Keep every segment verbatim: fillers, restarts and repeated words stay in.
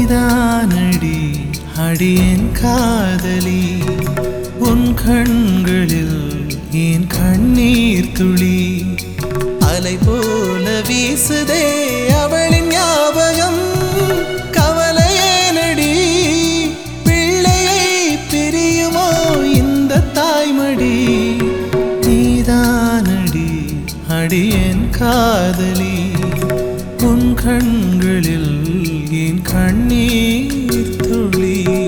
நீதானடி அடியேன் காதலி உன் கண்களில் என் கண்ணீர் துளி அலை போல வீசுதே அவளின் ஞாபகம் கவலையேனடி பிள்ளையை பிரியுமோ இந்த தாய்மடி நீதானடி அடியேன் காதலி உன் கண்களில் என் கண்ணீர் துளி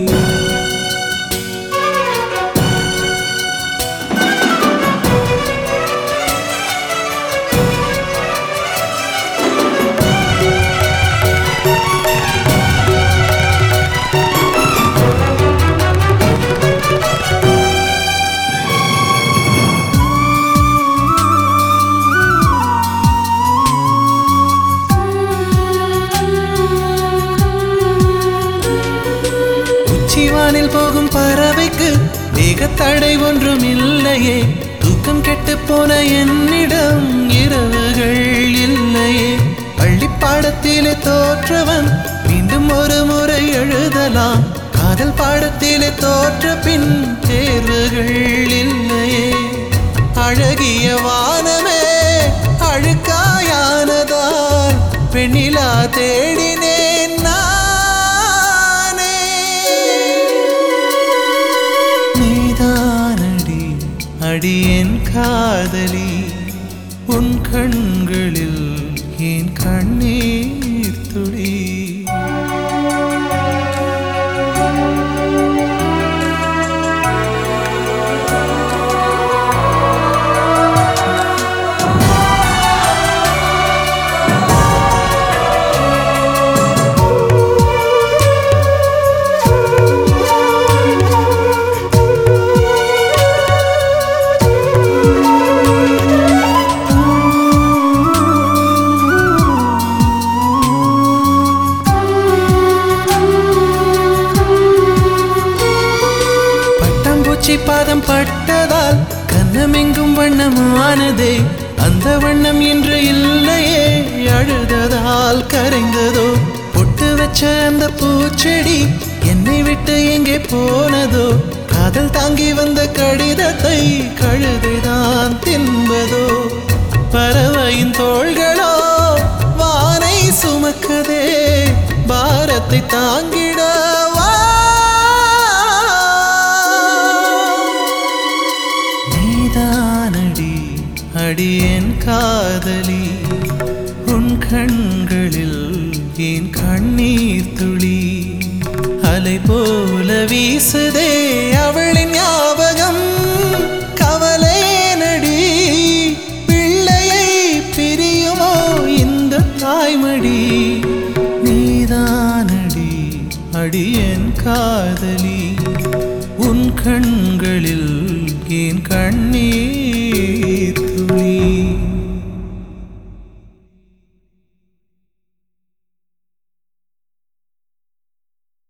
சிவானில் போகும் பறவைக்கு வேகத்தடை ஒன்றும் இல்லையே தூக்கம் கெட்டு போன என்னிடம் இரவுகள் இல்லையே பள்ளி பாடத்திலே தோற்றவன் மீண்டும் ஒரு முறை எழுதலாம் காதல் பாடத்திலே தோற்ற பின் தேர்வுகள் இல்லையே அழகிய வானமே அழுக்காயானதால் பெண்ணிலா தேடினேன் அடியேன் காதலி உன் கண்களில் என் கண்ணீர் துளி பாதம் பட்டதால் கண்ணமெங்கும் வண்ணமானதே அந்த வண்ணம் இன்று இல்லையே அழுததால் கரைந்ததோ பொட்டு வச்ச அந்த பூச்செடி என்னை விட்டு எங்கே போனதோ காதல் தாங்கி வந்த கடிதத்தை கழுதைதான் தின்பதோ பறவையின் தோள்களோ வானை சுமக்குதே பாரத்தை தாங்கிட அடியேன் காதலி உன் கண்களில் என் கண்ணீர் துளி அலை போல வீசுதே அவளின் ஞாபகம் கவலையேனடி பிள்ளையை பிரியுமோ இந்த தாய்மடி நீதானடி அடியேன் காதலி உன் கண்களில் என் கண்ணீர்